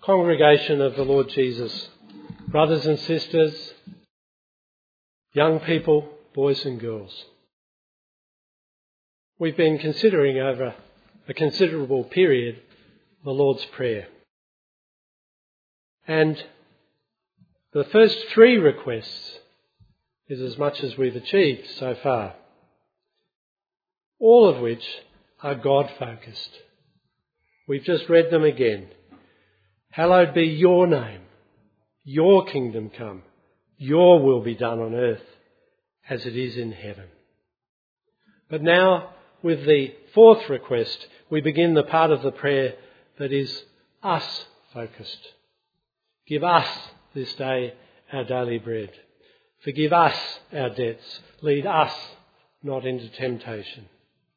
Congregation of the Lord Jesus, brothers and sisters, young people, boys and girls. We've been considering over a considerable period the Lord's Prayer. And the first three requests is as much as we've achieved so far, all of which are God-focused. We've just read them again. Hallowed be your name, your kingdom come, your will be done on earth as it is in heaven. But now, with the fourth request, we begin the part of the prayer that is us-focused. Give us this day our daily bread. Forgive us our debts. Lead us not into temptation.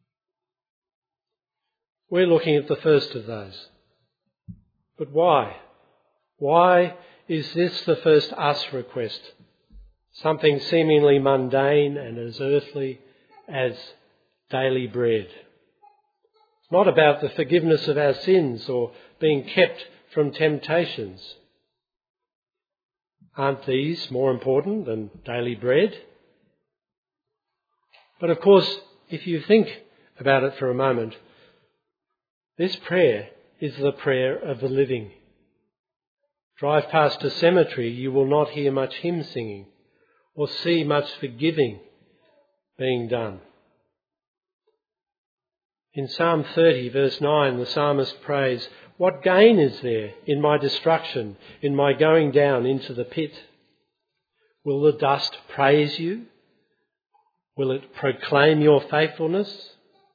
We're looking at the first of those. But why? Why is this the first us request? Something seemingly mundane and as earthly as daily bread. It's not about the forgiveness of our sins or being kept from temptations. Aren't these more important than daily bread? But of course, if you think about it for a moment, this prayer is the prayer of the living. Drive past a cemetery, you will not hear much hymn singing or see much forgiving being done. In Psalm 30, verse 9, the psalmist prays, "What gain is there in my destruction, in my going down into the pit? Will the dust praise you? Will it proclaim your faithfulness?"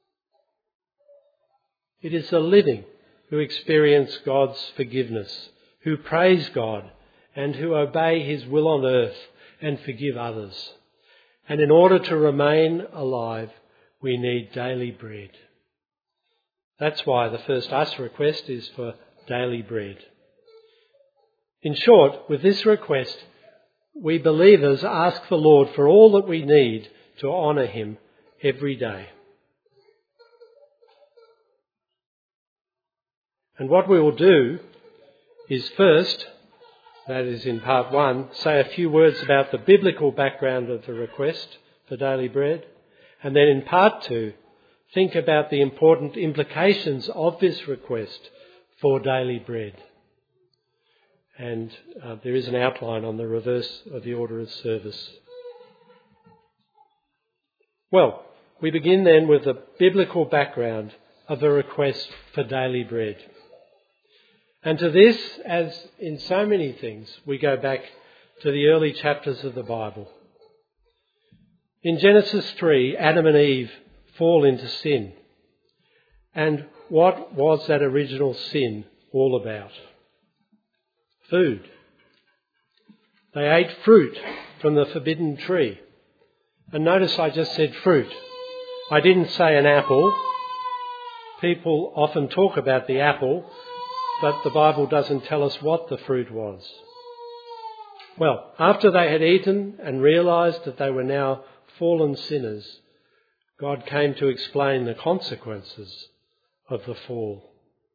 It is the living who experience God's forgiveness, who praise God and who obey his will on earth and forgive others. And in order to remain alive, we need daily bread. That's why the first us request is for daily bread. In short, with this request, we believers ask the Lord for all that we need to honour him every day. And what we will do is first, that is in part one, say a few words about the biblical background of the request for daily bread. And then in part two, think about the important implications of this request for daily bread. And there is an outline on the reverse of the order of service. Well, we begin then with the biblical background of the request for daily bread. And to this, as in so many things, we go back to the early chapters of the Bible. In Genesis 3, Adam and Eve fall into sin. And what was that original sin all about? Food. They ate fruit from the forbidden tree. And notice I just said fruit. I didn't say an apple. People often talk about the apple, but the Bible doesn't tell us what the fruit was. Well, after they had eaten and realised that they were now fallen sinners, God came to explain the consequences of the fall.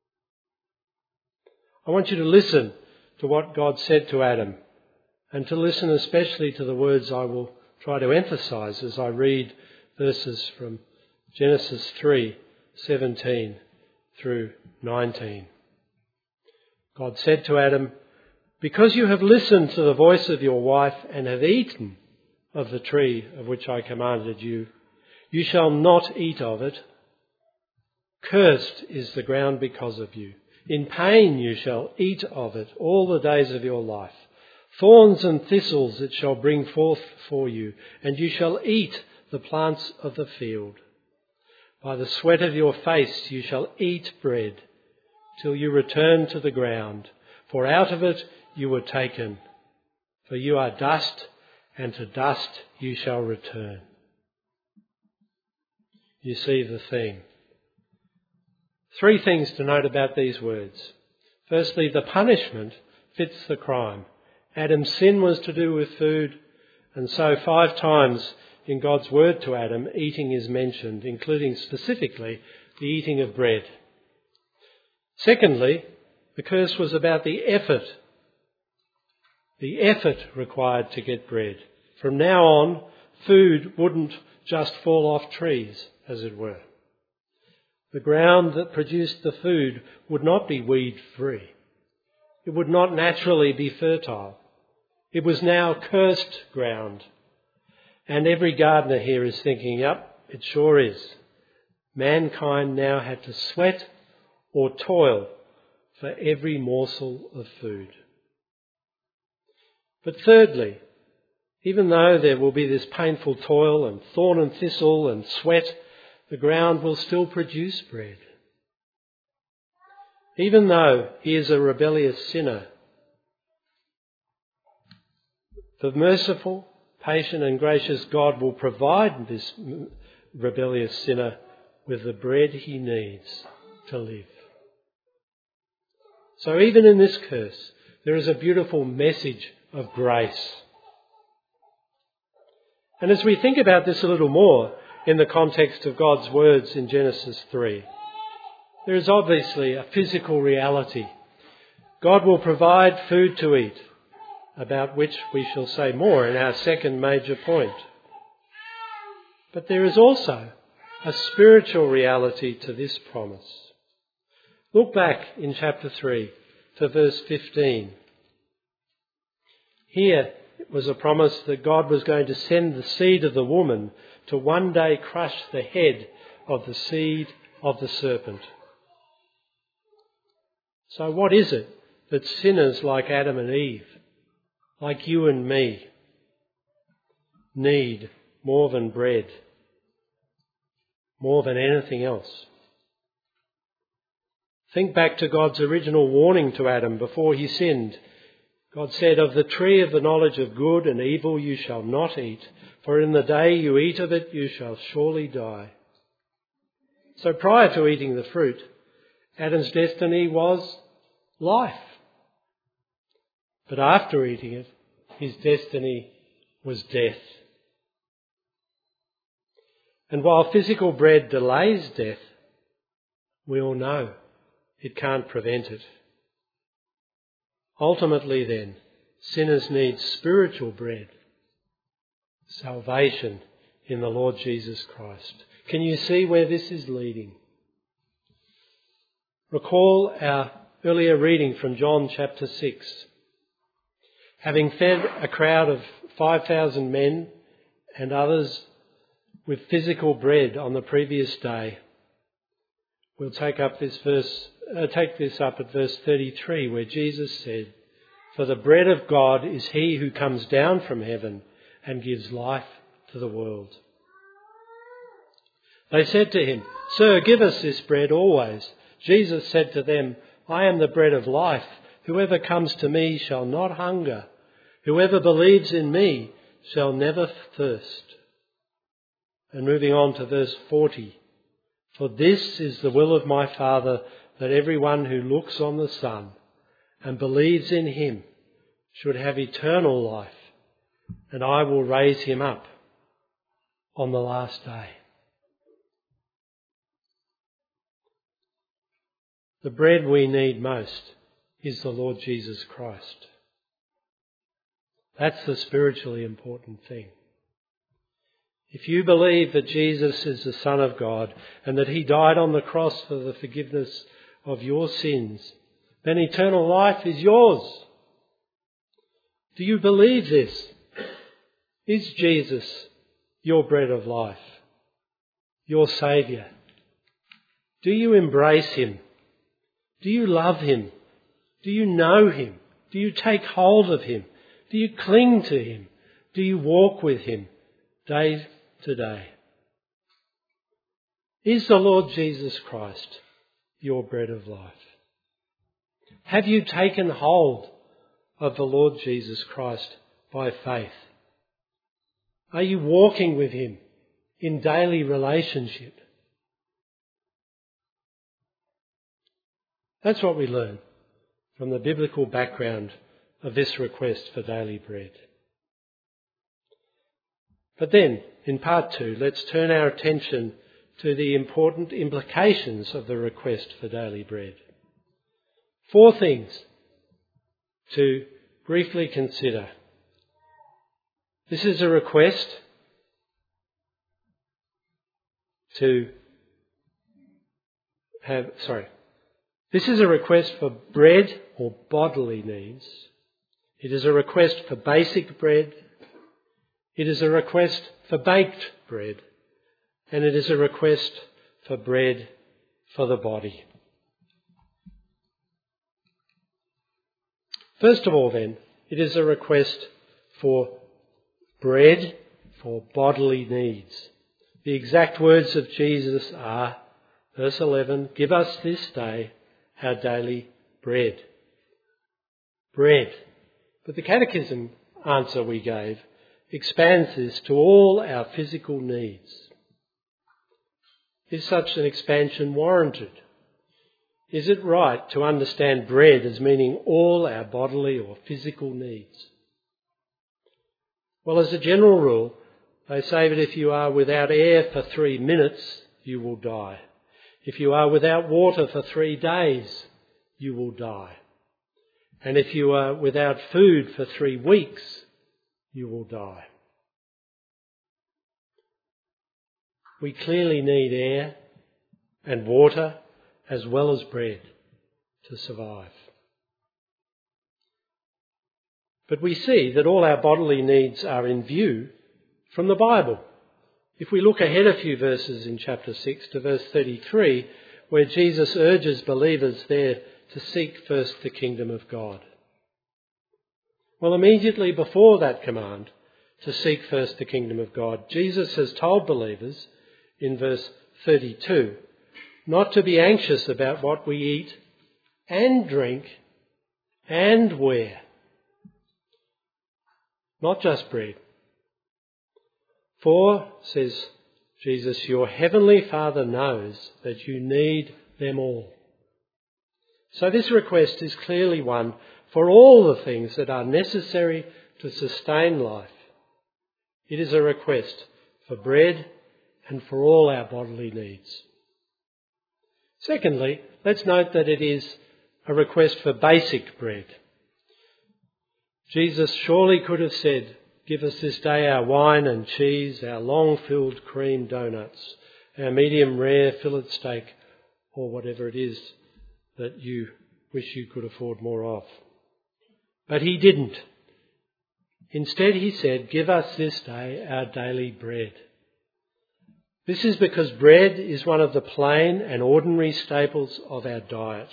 I want you to listen to what God said to Adam, and to listen especially to the words I will try to emphasise as I read verses from Genesis 3:17 through 19. God said to Adam, "Because you have listened to the voice of your wife and have eaten of the tree of which I commanded you, you shall not eat of it. Cursed is the ground because of you. In pain you shall eat of it all the days of your life. Thorns and thistles it shall bring forth for you, and you shall eat the plants of the field. By the sweat of your face you shall eat bread, till you return to the ground, for out of it you were taken. For you are dust, and to dust you shall return." You see the theme. Three things to note about these words. Firstly, the punishment fits the crime. Adam's sin was to do with food, and so 5 times in God's word to Adam, eating is mentioned, including specifically the eating of bread. Secondly, The curse was about the effort required to get bread. From now on, food wouldn't just fall off trees, as it were. The ground that produced the food would not be weed-free. It would not naturally be fertile. It was now cursed ground. And every gardener here is thinking, yep, it sure is. Mankind now had to sweat or toil for every morsel of food. But thirdly, even though there will be this painful toil and thorn and thistle and sweat, the ground will still produce bread. Even though he is a rebellious sinner, the merciful, patient and gracious God will provide this rebellious sinner with the bread he needs to live. So even in this curse, there is a beautiful message of grace. And as we think about this a little more in the context of God's words in Genesis 3, there is obviously a physical reality. God will provide food to eat, about which we shall say more in our second major point. But there is also a spiritual reality to this promise. Look back in chapter 3 to verse 15. Here it was a promise that God was going to send the seed of the woman to one day crush the head of the seed of the serpent. So what is it that sinners like Adam and Eve, like you and me, need more than bread, more than anything else? Think back to God's original warning to Adam before he sinned. God said, "Of the tree of the knowledge of good and evil you shall not eat, for in the day you eat of it you shall surely die." So prior to eating the fruit, Adam's destiny was life. But after eating it, his destiny was death. And while physical bread delays death, we all know it can't prevent it. Ultimately then, sinners need spiritual bread, salvation in the Lord Jesus Christ. Can you see where this is leading? Recall our earlier reading from John chapter 6. Having fed a crowd of 5,000 men and others with physical bread on the previous day, we'll take this up at verse 33, where Jesus said, "For the bread of God is he who comes down from heaven and gives life to the world." They said to him, "Sir, give us this bread always." Jesus said to them, "I am the bread of life. Whoever comes to me shall not hunger. Whoever believes in me shall never thirst." And moving on to verse 40, "For this is the will of my Father, that everyone who looks on the Son and believes in him should have eternal life, and I will raise him up on the last day." The bread we need most is the Lord Jesus Christ. That's the spiritually important thing. If you believe that Jesus is the Son of God and that he died on the cross for the forgiveness of your sins, then eternal life is yours. Do you believe this? Is Jesus your bread of life, your Saviour? Do you embrace him? Do you love him? Do you know him? Do you take hold of him? Do you cling to him? Do you walk with him day to day? Is the Lord Jesus Christ your bread of life? Have you taken hold of the Lord Jesus Christ by faith? Are you walking with him in daily relationship? That's what we learn from the biblical background of this request for daily bread. But then, in part 2, let's turn our attention to the important implications of the request for daily bread. 4 things to briefly consider. This is a request This is a request for bread or bodily needs. It is a request for basic bread. It is a request for baked bread. And it is a request for bread for the body. First of all then, it is a request for bread for bodily needs. The exact words of Jesus are, verse 11, "Give us this day our daily bread." Bread. But the Catechism answer we gave expands this to all our physical needs. Is such an expansion warranted? Is it right to understand bread as meaning all our bodily or physical needs? Well, as a general rule, they say that if you are without air for 3 minutes, you will die. If you are without water for 3 days, you will die. And if you are without food for 3 weeks, you will die. We clearly need air and water as well as bread to survive. But we see that all our bodily needs are in view from the Bible. If we look ahead a few verses in chapter 6 to verse 33, where Jesus urges believers there to seek first the kingdom of God. Well, immediately before that command to seek first the kingdom of God, Jesus has told believers in verse 32 not to be anxious about what we eat and drink and wear. Not just bread. For, says Jesus, your heavenly Father knows that you need them all. So this request is clearly one for all the things that are necessary to sustain life. It is a request for bread and for all our bodily needs. Secondly, let's note that it is a request for basic bread. Jesus surely could have said, "Give us this day our wine and cheese, our long-filled cream donuts, our medium rare fillet steak," or whatever it is that you wish you could afford more of. But he didn't. Instead he said, "Give us this day our daily bread." This is because bread is one of the plain and ordinary staples of our diet.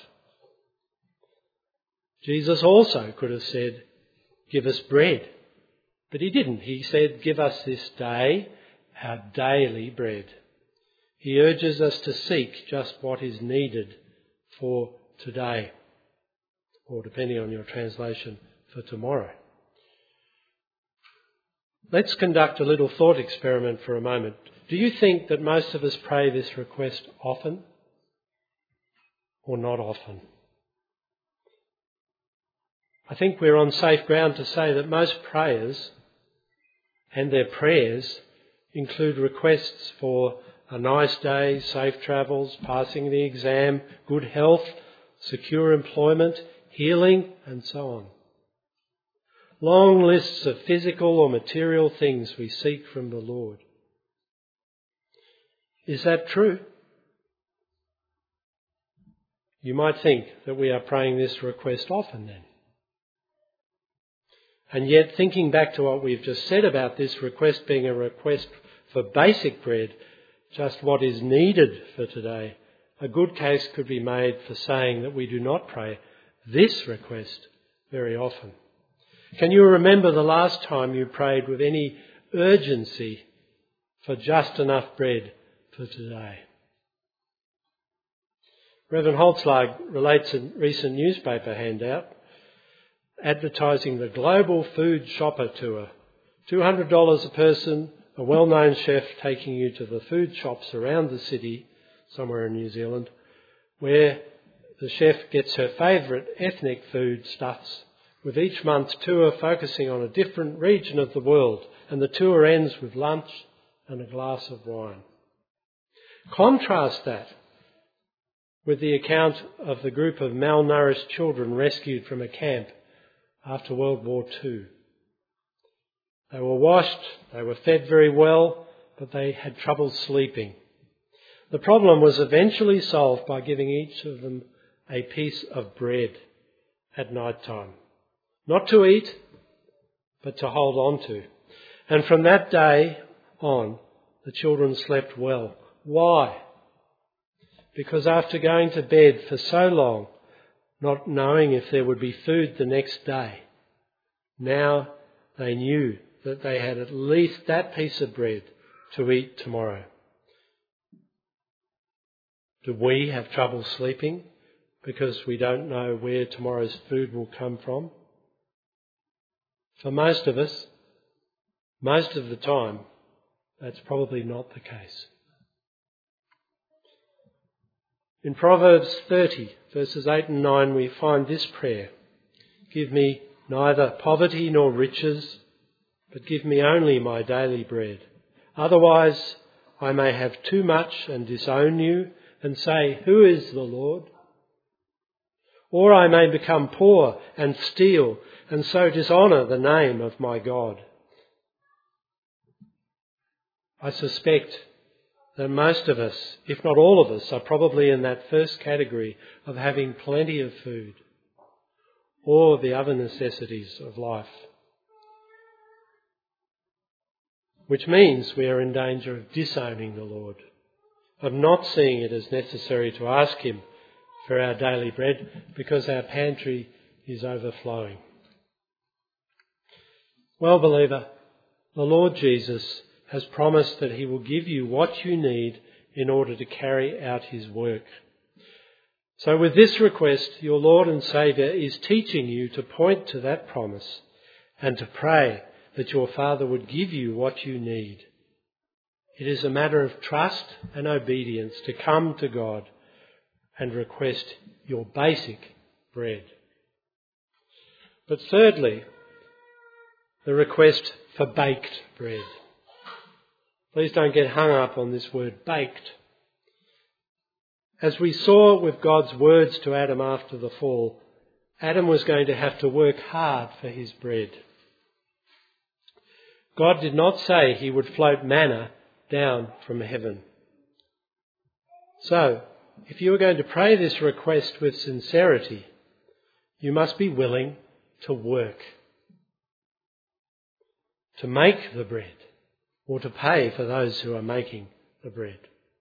Jesus also could have said, "Give us bread." But he didn't. He said, "Give us this day our daily bread." He urges us to seek just what is needed for today, or depending on your translation, for tomorrow. Let's conduct a little thought experiment for a moment. Do you think that most of us pray this request often or not often? I think we're on safe ground to say that most prayers and their prayers include requests for a nice day, safe travels, passing the exam, good health, secure employment, healing, and so on. Long lists of physical or material things we seek from the Lord. Is that true? You might think that we are praying this request often then. And yet, thinking back to what we've just said about this request being a request for basic bread, just what is needed for today, a good case could be made for saying that we do not pray this request very often. Can you remember the last time you prayed with any urgency for just enough bread for today? Reverend Holzlag relates a recent newspaper handout advertising the Global Food Shopper Tour. $200 a person, a well-known chef taking you to the food shops around the city, somewhere in New Zealand, where the chef gets her favourite ethnic food stuffs, with each month's tour focusing on a different region of the world, and the tour ends with lunch and a glass of wine. Contrast that with the account of the group of malnourished children rescued from a camp after World War II. They were washed, they were fed very well, but they had trouble sleeping. The problem was eventually solved by giving each of them a piece of bread at night time. Not to eat, but to hold on to. And from that day on, the children slept well. Why? Because after going to bed for so long, not knowing if there would be food the next day, now they knew that they had at least that piece of bread to eat tomorrow. Do we have trouble sleeping because we don't know where tomorrow's food will come from? For most of us, most of the time, that's probably not the case. In Proverbs 30, verses 8 and 9, we find this prayer: "Give me neither poverty nor riches, but give me only my daily bread. Otherwise I may have too much and disown you and say, 'Who is the Lord?' Or I may become poor and steal and so dishonour the name of my God." I suspect that most of us, if not all of us, are probably in that first category of having plenty of food or the other necessities of life, which means we are in danger of disowning the Lord, of not seeing it as necessary to ask Him for our daily bread because our pantry is overflowing. Well, believer, the Lord Jesus has promised that He will give you what you need in order to carry out His work. So with this request, your Lord and Saviour is teaching you to point to that promise and to pray that your Father would give you what you need. It is a matter of trust and obedience to come to God and request your basic bread. But thirdly, the request for baked bread. Please don't get hung up on this word baked. As we saw with God's words to Adam after the fall, Adam was going to have to work hard for his bread. God did not say He would float manna down from heaven. So, if you are going to pray this request with sincerity, you must be willing to work, to make the bread, or to pay for those who are making the bread.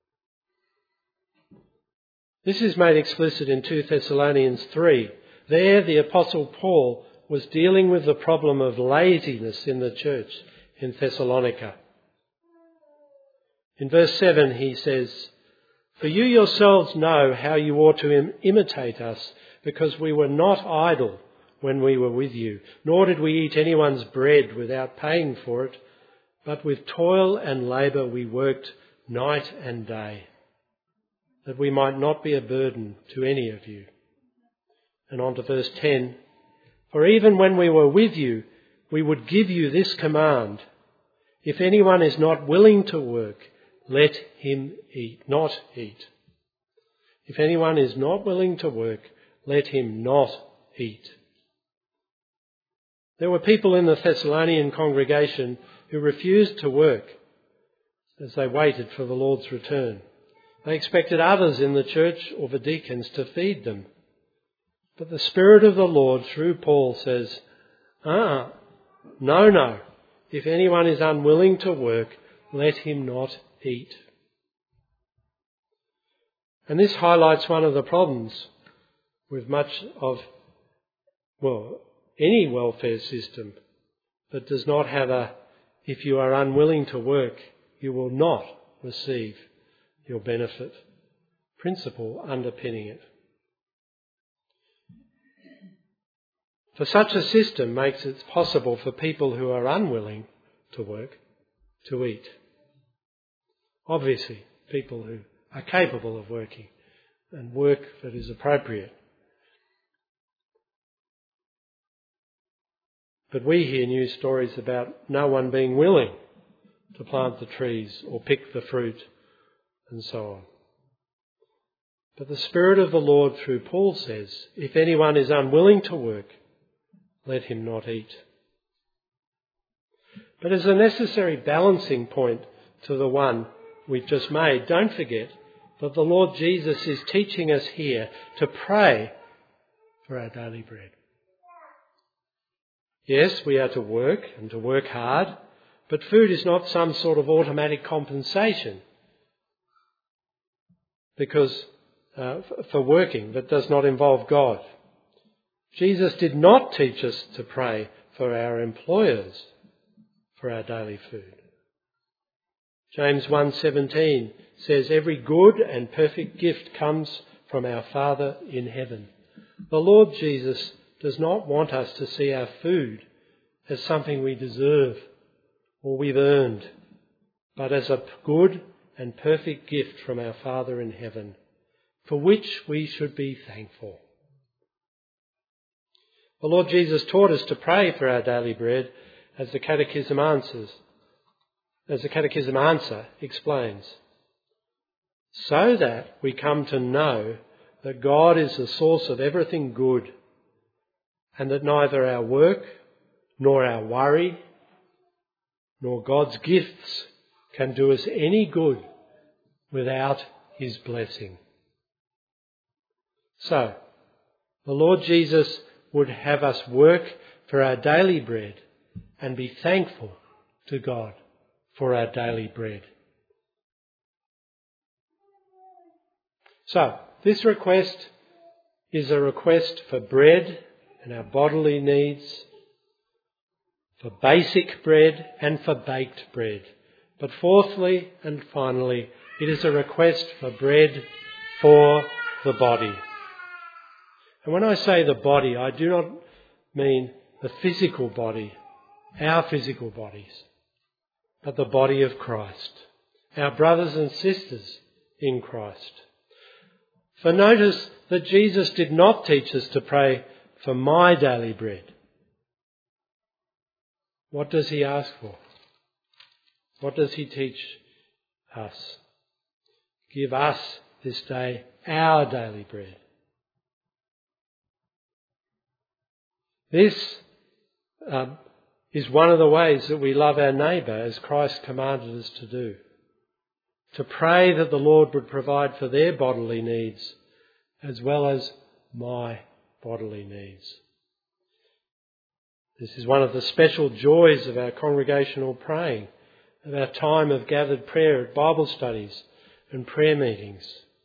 This is made explicit in 2 Thessalonians 3. There, the Apostle Paul was dealing with the problem of laziness in the church in Thessalonica. In verse 7 he says, "For you yourselves know how you ought to imitate us, because we were not idle when we were with you, nor did we eat anyone's bread without paying for it, but with toil and labour we worked night and day, that we might not be a burden to any of you." And on to verse 10, "For even when we were with you, we would give you this command: if anyone is not willing to work, let him not eat. If anyone is not willing to work, let him not eat." There were people in the Thessalonian congregation who refused to work as they waited for the Lord's return. They expected others in the church or the deacons to feed them. But the Spirit of the Lord, through Paul, says, no. If anyone is unwilling to work, let him not eat. And this highlights one of the problems with much of, any welfare system that does not have if you are unwilling to work, you will not receive your benefit principle underpinning it. For such a system makes it possible for people who are unwilling to work to eat. Obviously, people who are capable of working and work that is appropriate. But we hear news stories about no one being willing to plant the trees or pick the fruit and so on. But the Spirit of the Lord through Paul says, if anyone is unwilling to work, let him not eat. But as a necessary balancing point to the one we've just made, don't forget that the Lord Jesus is teaching us here to pray for our daily bread. Yes, we are to work and to work hard, but food is not some sort of automatic compensation for working that does not involve God. Jesus did not teach us to pray for our employers for our daily food. James 1:17 says, every good and perfect gift comes from our Father in heaven. The Lord Jesus does not want us to see our food as something we deserve or we've earned, but as a good and perfect gift from our Father in heaven, for which we should be thankful. The Lord Jesus taught us to pray for our daily bread as the Catechism answer explains, so that we come to know that God is the source of everything good, and that neither our work, nor our worry, nor God's gifts can do us any good without his blessing. So, the Lord Jesus would have us work for our daily bread and be thankful to God for our daily bread. So, this request is a request for bread and our bodily needs, for basic bread and for baked bread. But fourthly and finally, it is a request for bread for the body. And when I say the body, I do not mean the physical body, our physical bodies, but the body of Christ, our brothers and sisters in Christ. For notice that Jesus did not teach us to pray for my daily bread. What does he ask for? What does he teach us? Give us this day our daily bread. This is one of the ways that we love our neighbour, as Christ commanded us to do. To pray that the Lord would provide for their bodily needs as well as my bodily needs. This is one of the special joys of our congregational praying, of our time of gathered prayer at Bible studies and prayer meetings.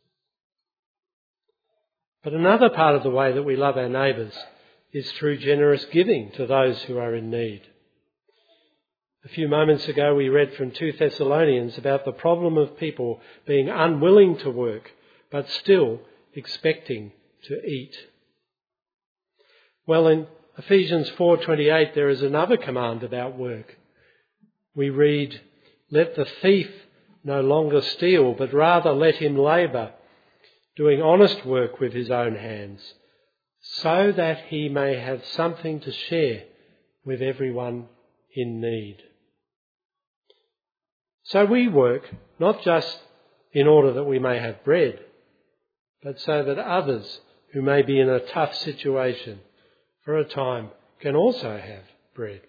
But another part of the way that we love our neighbours is through generous giving to those who are in need. A few moments ago we read from 2 Thessalonians about the problem of people being unwilling to work but still expecting to eat. Well, in Ephesians 4:28 there is another command about work. We read, let the thief no longer steal, but rather let him labour, doing honest work with his own hands, so that he may have something to share with everyone in need. So we work not just in order that we may have bread, but so that others who may be in a tough situation for a time can also have bread.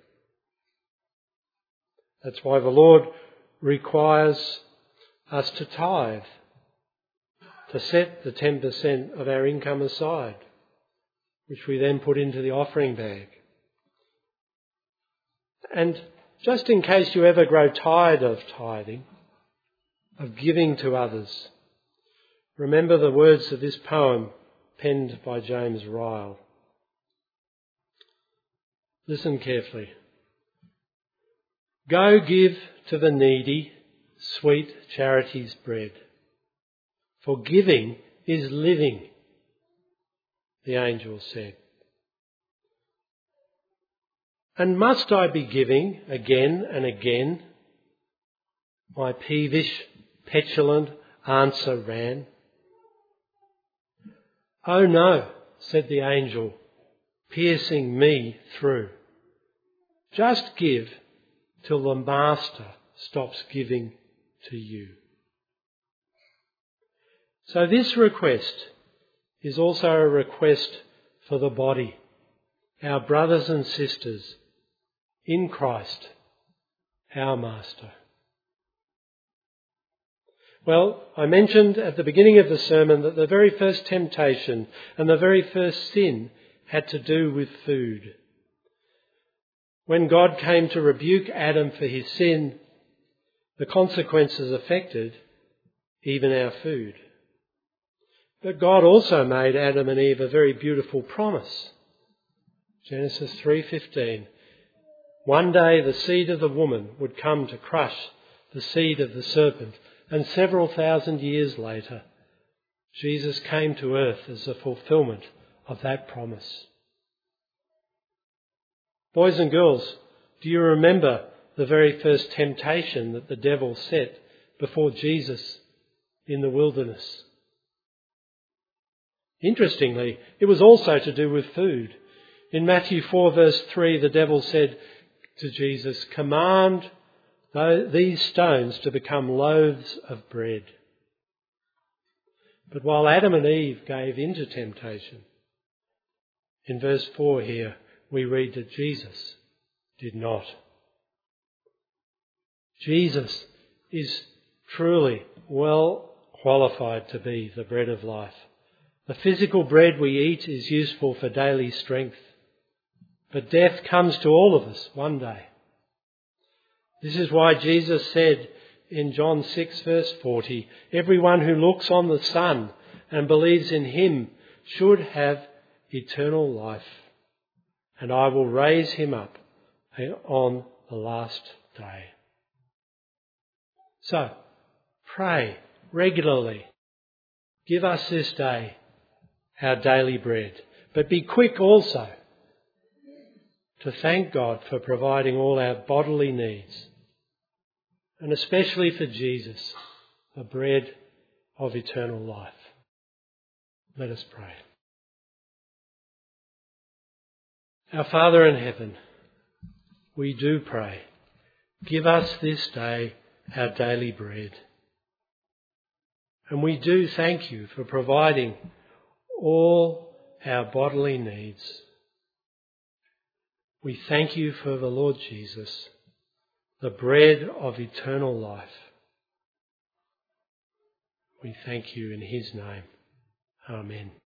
That's why the Lord requires us to tithe, to set the 10% of our income aside, which we then put into the offering bag. And just in case you ever grow tired of tithing, of giving to others, remember the words of this poem penned by James Ryle. Listen carefully. Go give to the needy sweet charity's bread, for giving is living, the angel said. And must I be giving again and again? My peevish, petulant answer ran. Oh no, said the angel, piercing me through. Just give till the master stops giving to you. So this request is also a request for the body, our brothers and sisters in Christ, our Master. Well, I mentioned at the beginning of the sermon that the very first temptation and the very first sin had to do with food. When God came to rebuke Adam for his sin, the consequences affected even our food. But God also made Adam and Eve a very beautiful promise. Genesis 3:15. One day the seed of the woman would come to crush the seed of the serpent, and several thousand years later, Jesus came to earth as a fulfilment of that promise. Boys and girls, do you remember the very first temptation that the devil set before Jesus in the wilderness? Interestingly, it was also to do with food. In Matthew 4 verse 3, the devil said to Jesus, "Command these stones to become loaves of bread." But while Adam and Eve gave into temptation, in verse 4 here, we read that Jesus did not. Jesus is truly well qualified to be the bread of life. The physical bread we eat is useful for daily strength, but death comes to all of us one day. This is why Jesus said in John 6 verse 40, "Everyone who looks on the Son and believes in him should have eternal life, and I will raise him up on the last day." So, pray regularly. Give us this day our daily bread, but be quick also to thank God for providing all our bodily needs, and especially for Jesus, the bread of eternal life. Let us pray. Our Father in heaven, we do pray, give us this day our daily bread. And we do thank you for providing all our bodily needs. We thank you for the Lord Jesus, the bread of eternal life. We thank you in his name. Amen.